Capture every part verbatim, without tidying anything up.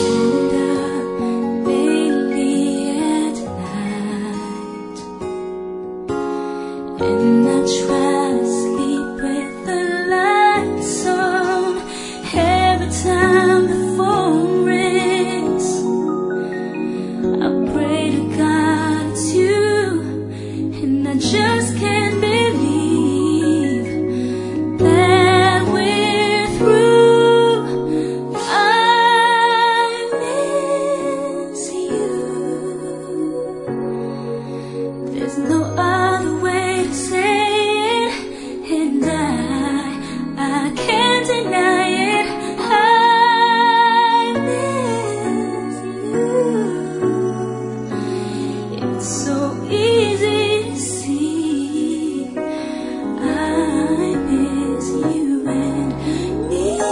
And I try to sleep with the lights on. Every time the phone rings, I pray to God it's you, and I just can't believe that we're through. I miss you. There's no other way to say it, and I, I can't deny it. I miss you. It's so easy to see. I miss you and me.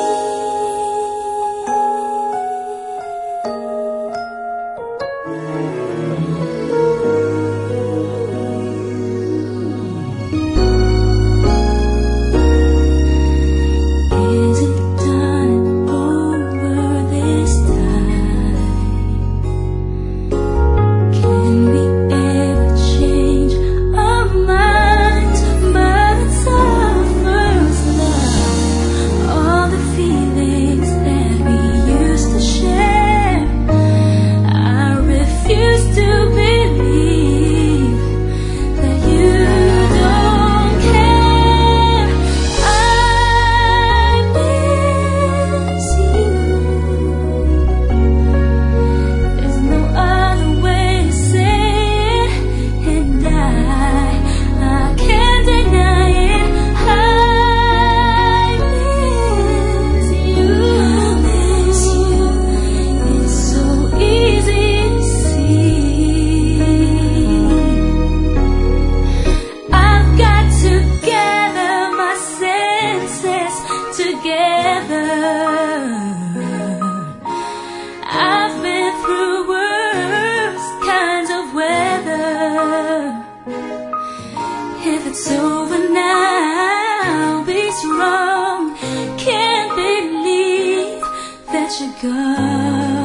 I've been through worse kinds of weather. If it's over now, be strong. Can't believe that you're gone.